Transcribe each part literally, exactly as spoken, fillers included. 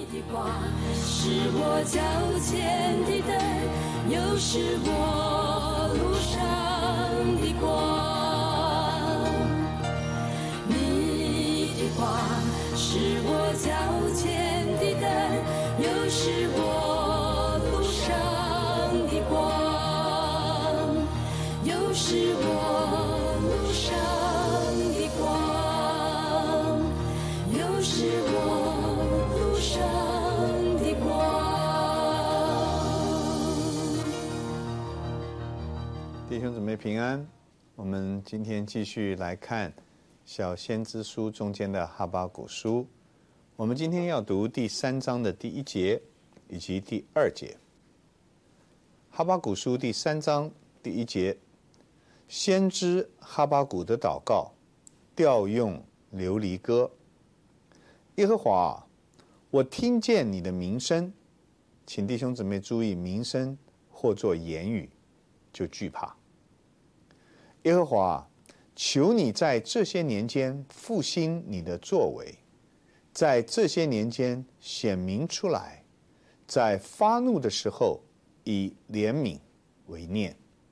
的话是我脚前的灯，又是我路上的光。你的话是我脚前的灯，又是我路上的光，又是我路上的光，又是我路上的光。 弟兄姊妹平安，我们今天继续来看小先知书中间的哈巴谷书。我们今天要读第三章的第一节以及第二节。哈巴谷书第三章第一节，先知哈巴谷的祷告，调用流离歌。耶和华，我听见你的名声，请弟兄姊妹注意，名声或作言语就惧怕。耶和华，求你在这些年间复兴你的作为，在这些年间显明出来，在发怒的时候以怜悯为念。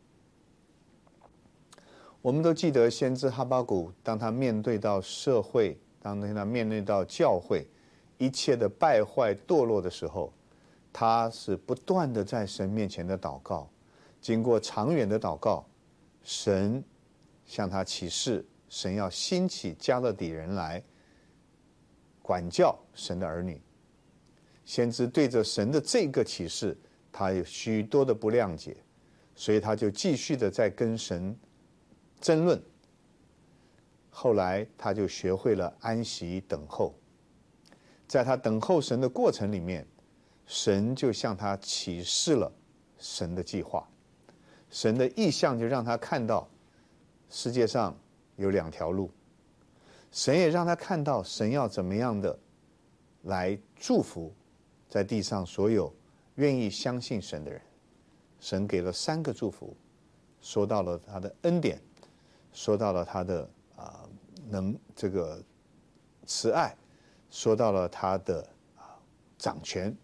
我们都记得先知哈巴谷，当他面对到社会，当他面对到教会一切的败坏堕落的时候，他是不断的在神面前的祷告。经过长远的祷告，神向他启示，神要兴起加勒底人来管教神的儿女。先知对着神的这个启示，他有许多的不谅解，所以他就继续的在跟神争论。后来他就学会了安息等候，在他等候神的过程里面，神就向他启示了神的计划。神的意象就让他看到世界上有两条路，神也让他看到神要怎么样的来祝福在地上所有愿意相信神的人。神给了三个祝福，说到了他的恩典，说到了他的啊、呃、能这个慈爱，说到了他的啊、呃、掌权。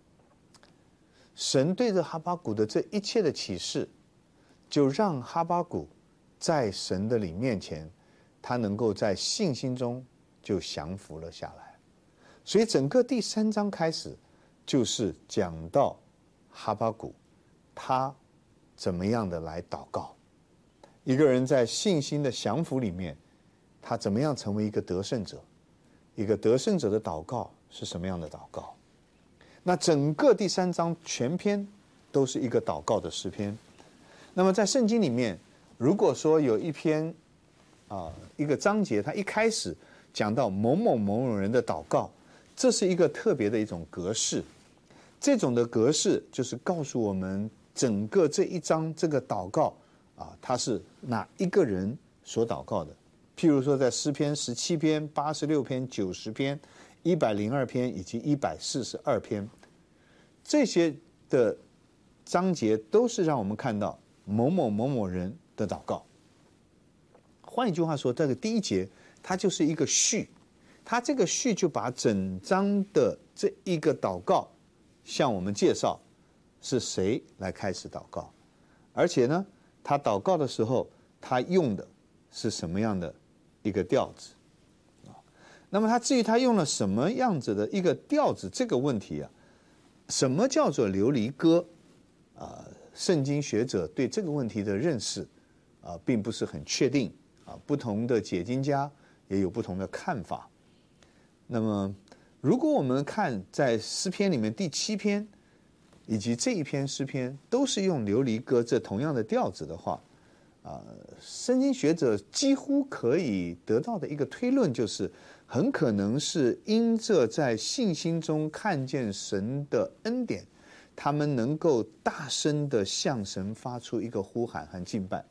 神对着哈巴谷的这一切的启示，就让哈巴谷在神的里面前，他能够在信心中就降服了下来。所以整个第三章开始就是讲到哈巴谷他怎么样的来祷告。一个人在信心的降服里面，他怎么样成为一个得胜者？一个得胜者的祷告是什么样的祷告？那整个第三章全篇都是一个祷告的诗篇。那么在圣经里面，如果说有一篇啊一个章节，它一开始讲到某某某某人的祷告，这是一个特别的一种格式。这种的格式就是告诉我们整个这一章这个祷告啊，它是哪一个人所祷告的。譬如说在诗篇十七篇、八十六篇、九十篇、一百零二篇以及一百四十二篇，这些的章节都是让我们看到某某某某人的祷告。换一句话说，这个第一节它就是一个序，它这个序就把整章的这一个祷告向我们介绍是谁来开始祷告，而且呢，他祷告的时候他用的是什么样的一个调子。那么他至于他用了什么样子的一个调子这个问题啊，什么叫做流离歌啊？圣经学者对这个问题的认识啊，并不是很确定啊，不同的解经家也有不同的看法。那么如果我们看在诗篇里面第七篇以及这一篇诗篇都是用流离歌这同样的调子的话啊，圣经学者几乎可以得到的一个推论就是，很可能是因着在信心中看见神的恩典，他们能够大声的向神发出一个呼喊和敬拜。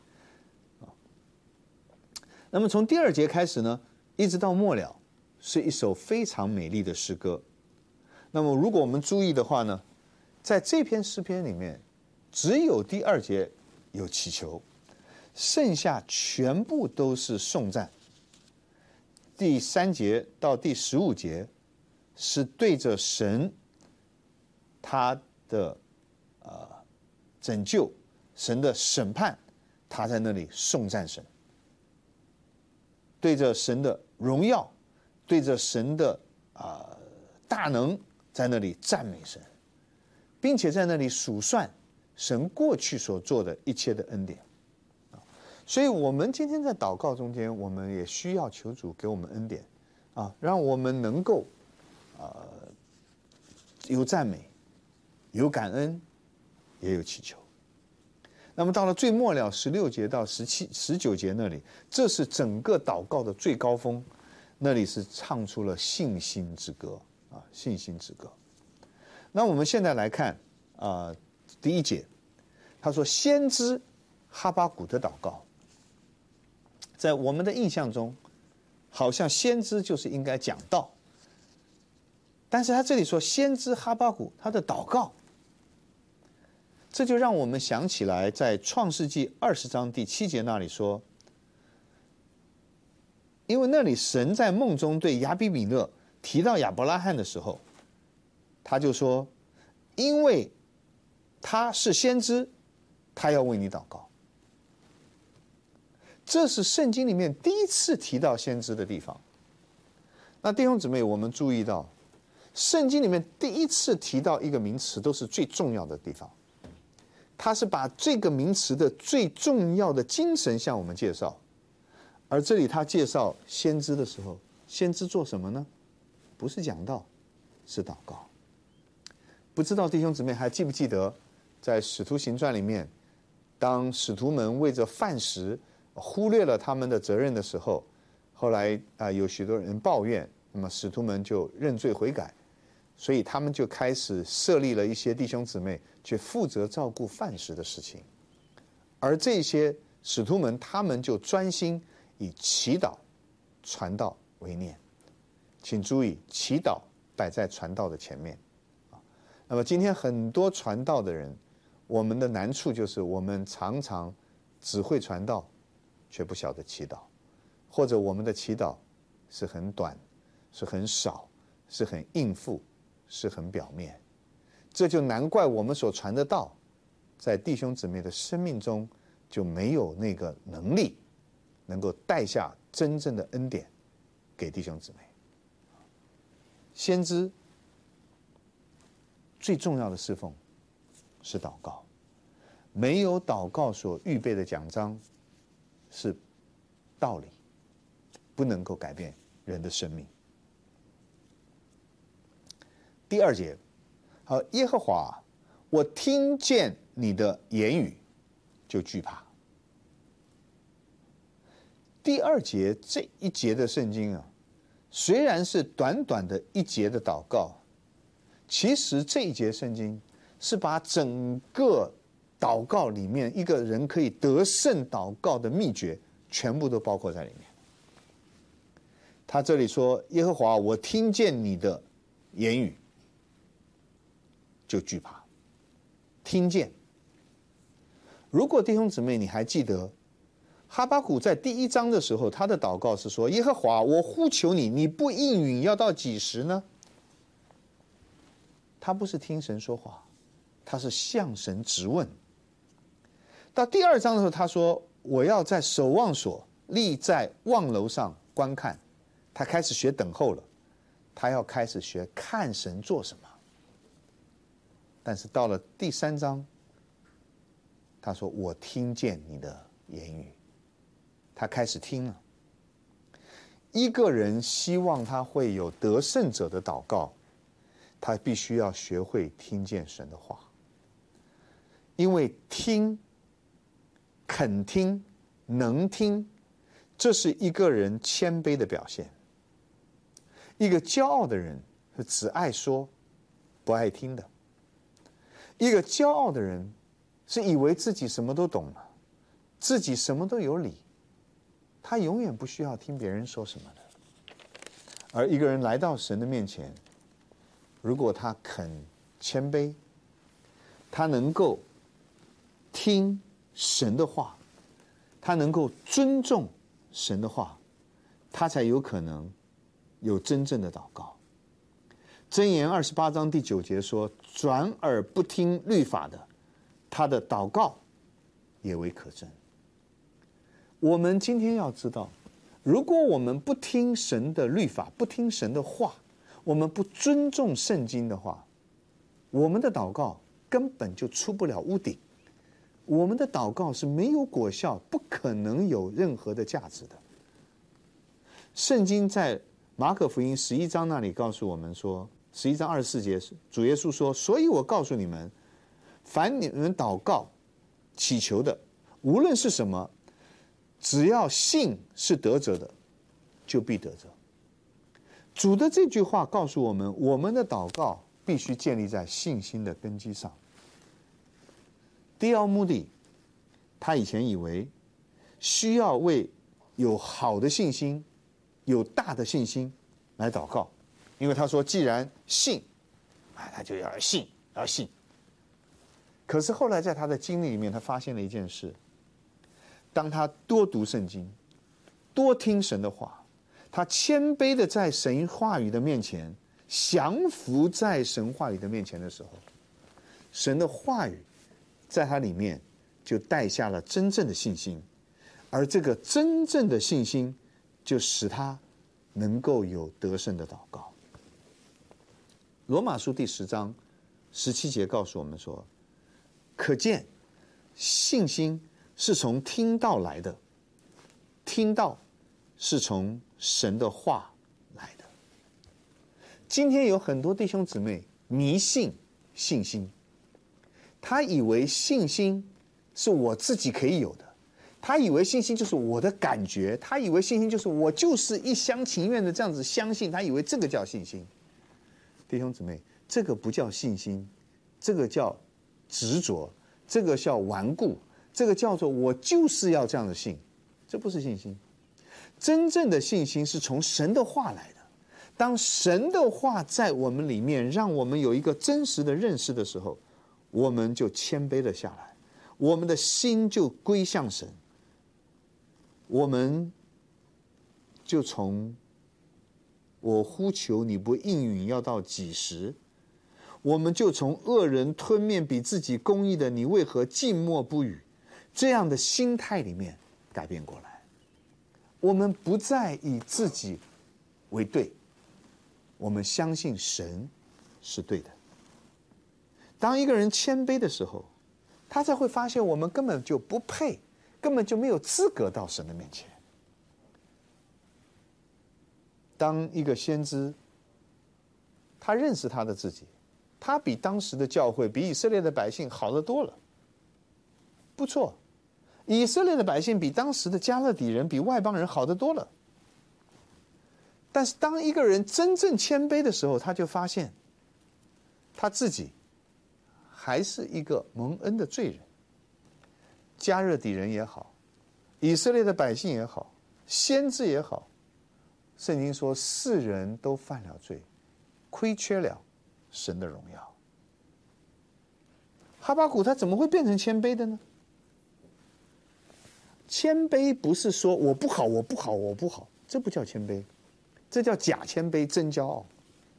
那么从第二节开始呢，一直到末了，是一首非常美丽的诗歌。那么如果我们注意的话呢，在这篇诗篇里面，只有第二节有祈求，剩下全部都是颂赞。第三节到第十五节是对着神他的呃拯救、神的审判，他在那里颂赞神，对着神的荣耀，对着神的啊、呃、大能，在那里赞美神，并且在那里数算神过去所做的一切的恩典。所以我们今天在祷告中间，我们也需要求主给我们恩典啊，让我们能够呃有赞美，有感恩，也有祈求。那么到了最末了十六节到十七、十九节那里，这是整个祷告的最高峰，那里是唱出了信心之歌啊，信心之歌。那我们现在来看啊、呃，第一节，他说先知哈巴谷的祷告。在我们的印象中，好像先知就是应该讲道，但是他这里说先知哈巴谷他的祷告，这就让我们想起来在创世纪二十章第七节那里说，因为那里神在梦中对亚比米勒提到亚伯拉罕的时候，他就说，因为他是先知，他要为你祷告。这是圣经里面第一次提到先知的地方。那弟兄姊妹，我们注意到，圣经里面第一次提到一个名词，都是最重要的地方。他是把这个名词的最重要的精神向我们介绍。而这里他介绍先知的时候，先知做什么呢？不是讲道，是祷告。不知道弟兄姊妹还记不记得，在使徒行传里面，当使徒们为着饭食忽略了他们的责任的时候，后来啊、呃、有许多人抱怨，那么使徒们就认罪悔改，所以他们就开始设立了一些弟兄姊妹去负责照顾饭食的事情，而这些使徒们他们就专心以祈祷、传道为念。请注意，祈祷摆在传道的前面。那么今天很多传道的人，我们的难处就是我们常常只会传道，却不晓得祈祷，或者我们的祈祷是很短，是很少，是很应付，是很表面。这就难怪我们所传的道，在弟兄姊妹的生命中就没有那个能力，能够带下真正的恩典给弟兄姊妹。先知最重要的侍奉是祷告，没有祷告所预备的奖章是道理，不能够改变人的生命。第二节，好，耶和华，我听见你的言语就惧怕。第二节这一节的圣经啊，虽然是短短的一节的祷告，其实这一节圣经是把整个祷告里面一个人可以得胜祷告的秘诀全部都包括在里面。他这里说，耶和华，我听见你的言语就惧怕。听见，如果弟兄姊妹你还记得，哈巴谷在第一章的时候，他的祷告是说，耶和华，我呼求你，你不应允要到几时呢？他不是听神说话，他是向神质问。到第二章的时候，他说，我要在守望所立在望楼上观看。他开始学等候了，他要开始学看神做什么。但是到了第三章，他说，我听见你的言语。他开始听了。一个人希望他会有得胜者的祷告，他必须要学会听见神的话。因为听、肯听、能听，这是一个人谦卑的表现。一个骄傲的人是只爱说不爱听的。一个骄傲的人是以为自己什么都懂了，自己什么都有理，他永远不需要听别人说什么的。而一个人来到神的面前，如果他肯谦卑，他能够听神的话，他能够尊重神的话，他才有可能有真正的祷告。 箴言二十八章第九节说：“转耳不听律法的，他的祷告也为可憎。”我们今天要知道，如果我们不听神的律法，不听神的话，我们不尊重圣经的话，我们的祷告根本就出不了屋顶，我们的祷告是没有果效，不可能有任何的价值的。圣经在马可福音十一章那里告诉我们说，十一章二十四节，主耶稣说：“所以我告诉你们，凡你们祷告祈求的，无论是什么，只要信是得着的，就必得着。”主的这句话告诉我们，我们的祷告必须建立在信心的根基上。第二目的，他以前以为需要为有好的信心、有大的信心来祷告，因为他说，既然信，啊，他就要信，要信。可是后来在他的经历里面，他发现了一件事：当他多读圣经，多听神的话，他谦卑的在神话语的面前，降服在神话语的面前的时候，神的话语在他里面就带下了真正的信心，而这个真正的信心就使他能够有得胜的祷告。罗马书第十章十七节告诉我们说，可见信心是从听道来的，听道是从神的话来的。今天有很多弟兄姊妹迷信信心，他以为信心是我自己可以有的，他以为信心就是我的感觉，他以为信心就是我就是一厢情愿的这样子相信，他以为这个叫信心。弟兄姊妹，这个不叫信心，这个叫执着，这个叫顽固，这个叫做我就是要这样的信，这不是信心。真正的信心是从神的话来的。当神的话在我们里面，让我们有一个真实的认识的时候，我们就谦卑了下来，我们的心就归向神，我们就从我呼求你不应允要到几时，我们就从恶人吞面比自己公义的你为何静默不语，这样的心态里面改变过来。我们不再以自己为对，我们相信神是对的。当一个人谦卑的时候，他才会发现我们根本就不配，根本就没有资格到神的面前。当一个先知，他认识他的自己，他比当时的教会，比以色列的百姓好得多了，不错。以色列的百姓比当时的加勒底人，比外邦人好得多了。但是当一个人真正谦卑的时候，他就发现他自己还是一个蒙恩的罪人。加勒底人也好，以色列的百姓也好，先知也好，圣经说世人都犯了罪，亏缺了神的荣耀。哈巴谷他怎么会变成谦卑的呢？谦卑不是说我不好我不好我不好，这不叫谦卑，这叫假谦卑真骄傲。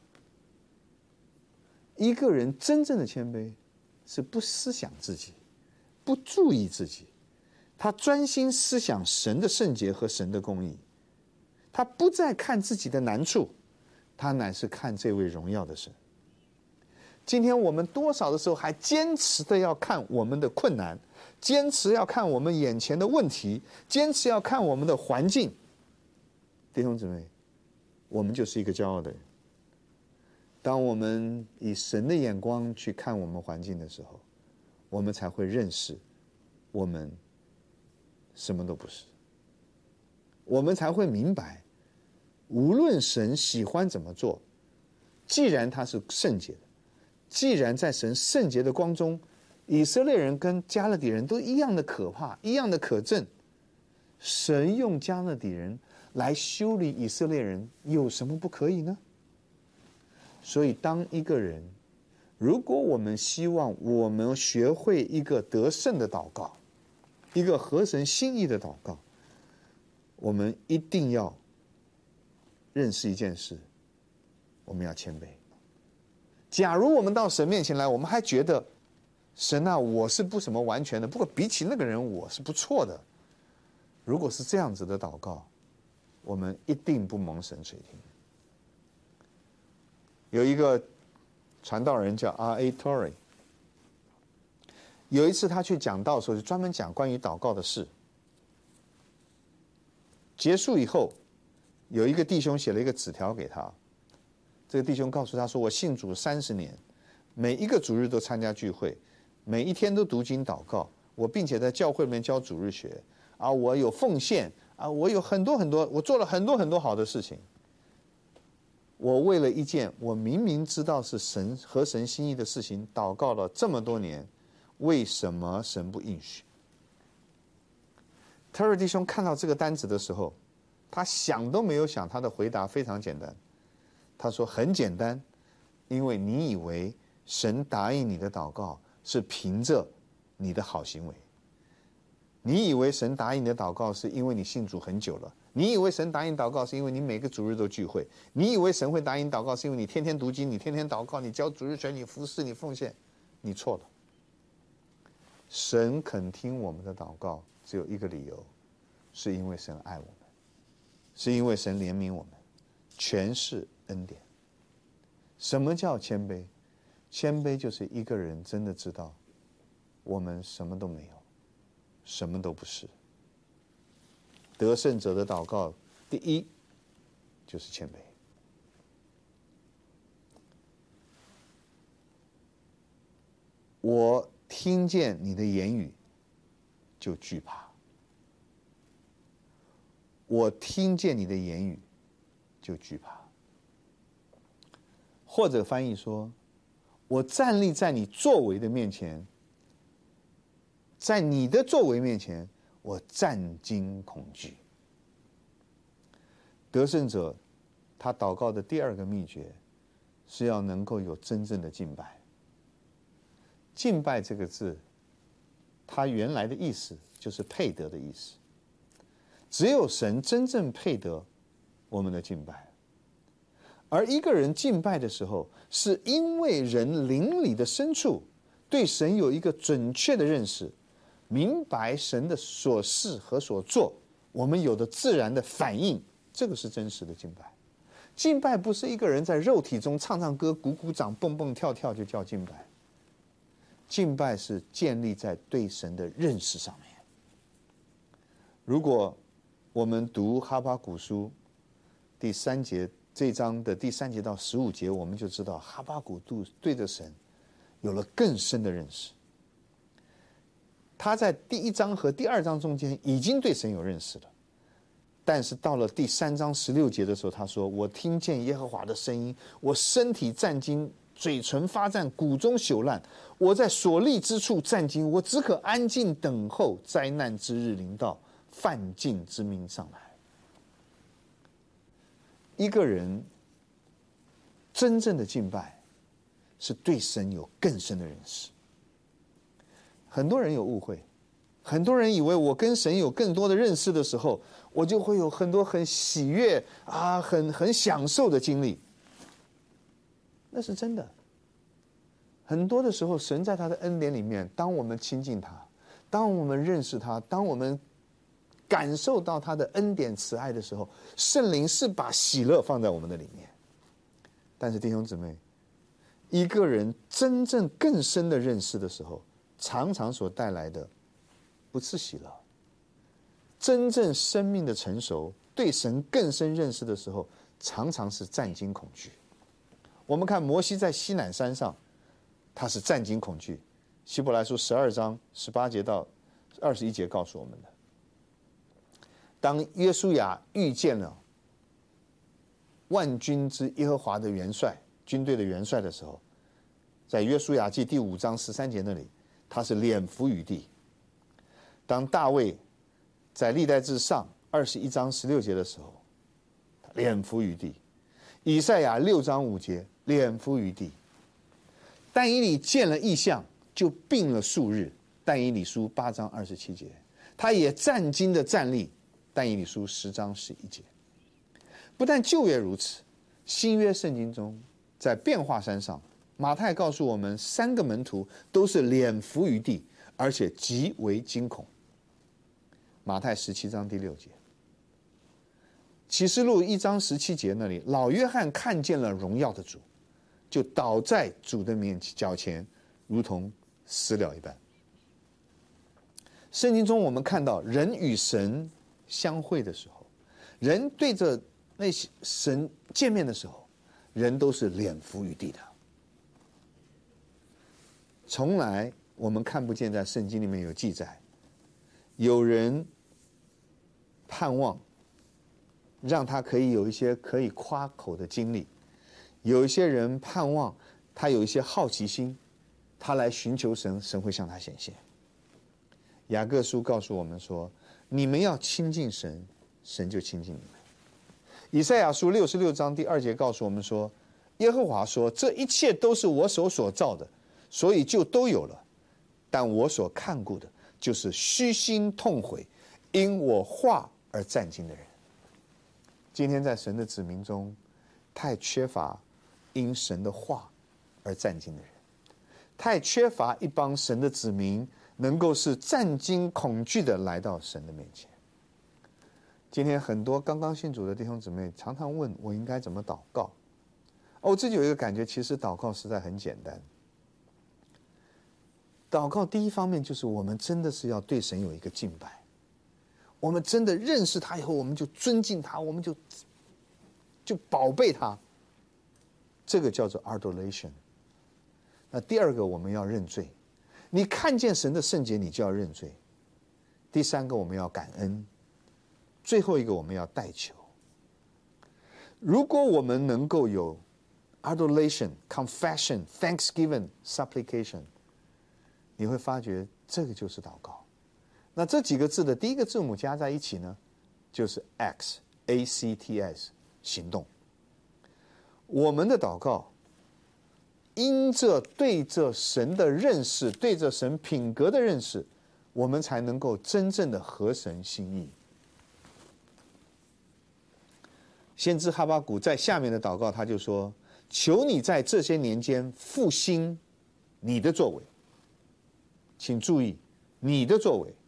一个人真正的谦卑是不思想自己，不注意自己，他专心思想神的圣洁和神的公义，他不再看自己的难处，他乃是看这位荣耀的神。今天我们多少的时候还坚持的要看我们的困难，坚持要看我们眼前的问题，坚持要看我们的环境。弟兄姊妹，我们就是一个骄傲的人。当我们以神的眼光去看我们环境的时候，我们才会认识我们什么都不是，我们才会明白，无论神喜欢怎么做，既然他是圣洁的，既然在神圣洁的光中，以色列人跟加勒底人都一样的可怕，一样的可憎，神用加勒底人来修理以色列人，有什么不可以呢？所以当一个人，如果我们希望我们学会一个得胜的祷告，一个合神心意的祷告，我们一定要认识一件事，我们要谦卑。 假如我们到神面前来，我们还觉得神啊，我是不什么完全的，不过比起那个人，我是不错的。如果是这样子的祷告，我们一定不蒙神垂听。有一个传道人叫 R A Torrey， 有一次他去讲道的时候，就专门讲关于祷告的事。结束以后，有一个弟兄写了一个纸条给他，这个弟兄告诉他说：“我信主三十年，每一个主日都参加聚会，每一天都读经祷告，我并且在教会里面教主日学啊，我有奉献啊，我有很多很多，我做了很多很多好的事情。我为了一件我明明知道是神合神心意的事情，祷告了这么多年，为什么神不应许？”特瑞弟兄看到这个单子的时候，他想都没有想，他的回答非常简单。他说：“很简单，因为你以为神答应你的祷告是凭着你的好行为，你以为神答应你的祷告是因为你信主很久了，你以为神答应祷告是因为你每个主日都聚会，你以为神会答应祷告是因为你天天读经，你天天祷告，你教主日学，你服侍，你奉献，你错了。神肯听我们的祷告，只有一个理由，是因为神爱我们，是因为神怜悯我们，全是恩典。什么叫谦卑？谦卑就是一个人真的知道我们什么都没有，什么都不是。得胜者的祷告，第一就是谦卑。我听见你的言语就惧怕，我听见你的言语就惧怕。或者翻译说，我站立在你作为的面前，在你的作为面前，我战惊恐惧。得胜者他祷告的第二个秘诀是要能够有真正的敬拜。敬拜这个字，它原来的意思就是配得的意思。只有神真正配得我们的敬拜。而一个人敬拜的时候，是因为人灵里的深处对神有一个准确的认识，明白神的所事和所做，我们有的自然的反应，这个是真实的敬拜。敬拜不是一个人在肉体中唱唱歌、鼓鼓掌、蹦蹦跳跳就叫敬拜。敬拜是建立在对神的认识上面。如果我们读哈巴谷书第三节，这章的第三节到十五节，我们就知道哈巴谷对着神有了更深的认识。他在第一章和第二章中间已经对神有认识了，但是到了第三章十六节的时候，他说：“我听见耶和华的声音，我身体战惊，嘴唇发战，骨中朽烂。我在所立之处战惊，我只可安静等候灾难之日临到，犯禁之命上来。”一个人真正的敬拜，是对神有更深的认识。很多人有误会，很多人以为我跟神有更多的认识的时候，我就会有很多很喜悦啊，很很享受的经历。那是真的。很多的时候，神在他的恩典里面，当我们亲近他，当我们认识他，当我们感受到他的恩典慈爱的时候，圣灵是把喜乐放在我们的里面。但是弟兄姊妹，一个人真正更深的认识的时候，常常所带来的不是喜乐。真正生命的成熟，对神更深认识的时候，常常是战惊恐惧。我们看摩西在西乃山上，他是战惊恐惧。希伯来书十二章十八节到二十一节告诉我们的。当约书亚遇见了万军之耶和华的元帅，军队的元帅的时候，在约书亚记第五章十三节那里，他是脸伏于地。当大卫在历代志上二十一章十六节的时候，脸伏于地。以赛亚六章五节，脸伏于地。但以理见了异象，就病了数日。但以理书八章二十七节，他也战惊的站立。但以理书十章十一节。不但旧约如此，新约圣经中，在变化山上马太告诉我们，三个门徒都是脸伏于地，而且极为惊恐。马太十七章第六节，启示录一章十七节那里，老约翰看见了荣耀的主，就倒在主的面脚前，如同死了一般。圣经中我们看到，人与神相会的时候，人对着那些神见面的时候，人都是脸伏于地的。从来我们看不见在圣经里面有记载，有人盼望让他可以有一些可以夸口的经历，有一些人盼望他有一些好奇心，他来寻求神，神会向他显现。雅各书告诉我们说，你们要亲近神，神就亲近你们。以赛亚书六十六章第二节告诉我们说，耶和华说，这一切都是我手所造的，所以就都有了。但我所看顾的，就是虚心痛悔，因我话而战兢的人。今天在神的子民中，太缺乏因神的话而战兢的人，太缺乏一帮神的子民能够是战兢恐惧的来到神的面前。今天很多刚刚信主的弟兄姊妹常常问我应该怎么祷告。我自己有一个感觉，其实祷告实在很简单。祷告第一方面就是我们真的是要对神有一个敬拜，我们真的认识他以后，我们就尊敬他，我们就就宝贝他，这个叫做 adoration。 那第二个我们要认罪，你看见神的圣洁，你就要认罪。第三个我们要感恩，最后一个我们要代求。如果我们能够有 adoration, confession, thanksgiving, supplication， 你会发觉这个就是祷告。那这几个字的第一个字母加在一起呢，就是 X A C T S 行动。我们的祷告因着对着神的认识，对着神品格的认识，我们才能够真正的合神心意。先知哈巴谷在下面的祷告，他就说，求你在这些年间复兴你的作为。请注意，你的作为，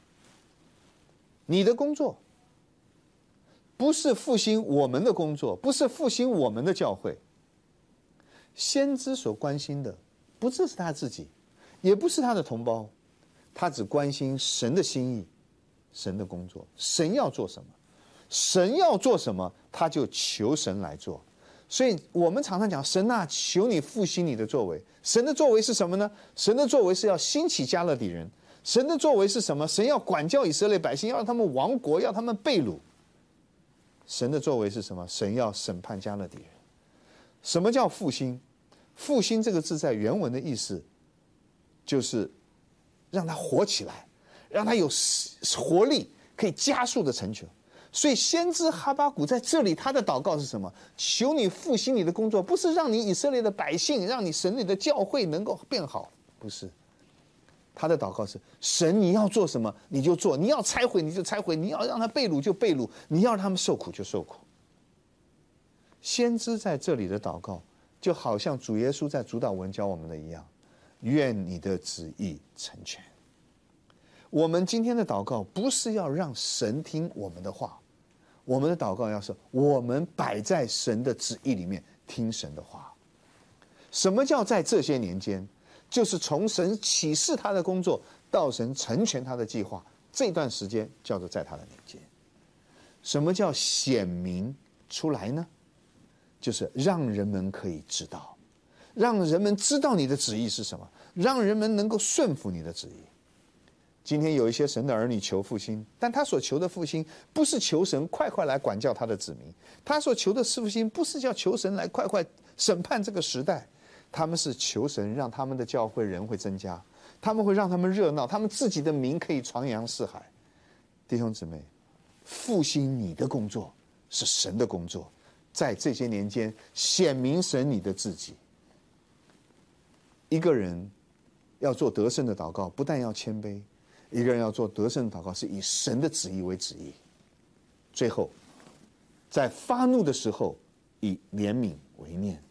你的工作，不是复兴我们的工作，不是复兴我们的教会。先知所关心的不只是他自己，也不是他的同胞，他只关心神的心意，神的工作，神要做什么，神要做什么，他就求神来做。所以我们常常讲，神啊，求你复兴你的作为。神的作为是什么呢？神的作为是要兴起加勒底人。神的作为是什么？神要管教以色列百姓，要让他们亡国，要他们被掳。神的作为是什么？神要审判加勒底人。什么叫复兴？复兴这个字在原文的意思就是让它活起来，让它有活力，可以加速的成就。所以先知哈巴谷在这里他的祷告是什么？求你复兴你的工作，不是让你以色列的百姓，让你神里的教会能够变好，不是。他的祷告是，神你要做什么你就做，你要拆毁你就拆毁，你要让他被掳就被掳，你要让他们受苦就受苦。先知在这里的祷告就好像主耶稣在主祷文教我们的一样，愿你的旨意成全。我们今天的祷告不是要让神听我们的话，我们的祷告要是我们摆在神的旨意里面听神的话。什么叫在这些年间？就是从神启示他的工作到神成全他的计划，这段时间叫做在他的年间。什么叫显明出来呢？就是让人们可以知道，让人们知道你的旨意是什么，让人们能够顺服你的旨意。今天有一些神的儿女求复兴，但他所求的复兴不是求神快快来管教他的子民，他所求的复兴不是叫求神来快快审判这个时代，他们是求神让他们的教会人会增加，他们会让他们热闹，他们自己的名可以传扬四海。弟兄姊妹，复兴你的工作是神的工作，在这些年间显明神你的自己。一个人要做得胜的祷告，不但要谦卑，一个人要做得胜的祷告是以神的旨意为旨意。最后在发怒的时候以怜悯为念，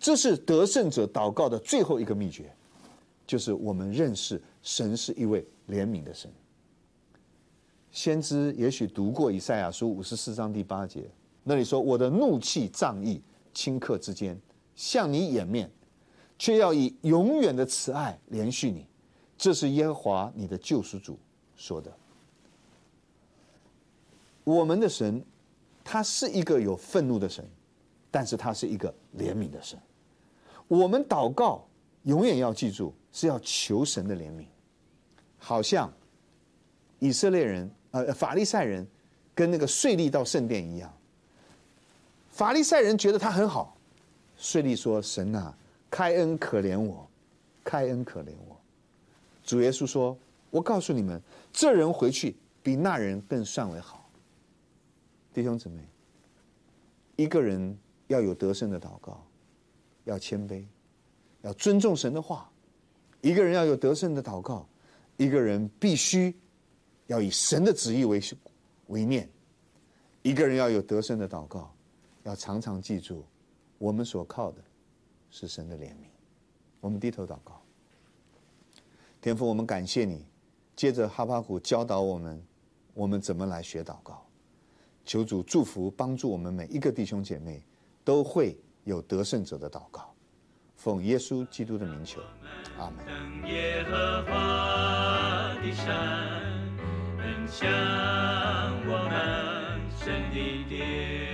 这是得胜者祷告的最后一个秘诀，就是我们认识神是一位怜悯的神。先知也许读过以赛亚书五十四章第八节，那里说：“我的怒气仗义，顷刻之间向你掩面，却要以永远的慈爱连续你。”这是耶和华你的救赎主说的。我们的神，他是一个有愤怒的神，但是他是一个怜悯的神。我们祷告永远要记住，是要求神的怜悯，好像以色列人。呃，法利赛人跟那个税吏到圣殿一样，法利赛人觉得他很好，税吏说：“神啊，开恩可怜我，开恩可怜我。”主耶稣说：“我告诉你们，这人回去比那人更算为好。”弟兄姊妹，一个人要有得胜的祷告，要谦卑，要尊重神的话；一个人要有得胜的祷告，一个人必须要以神的旨意为为念；一个人要有得胜的祷告，要常常记住，我们所靠的是神的怜悯。我们低头祷告。天父，我们感谢你，接着哈巴谷教导我们，我们怎么来学祷告。求主祝福帮助我们每一个弟兄姐妹，都会有得胜者的祷告。奉耶稣基督的名求，阿门。耶和华的山，向我们神的殿。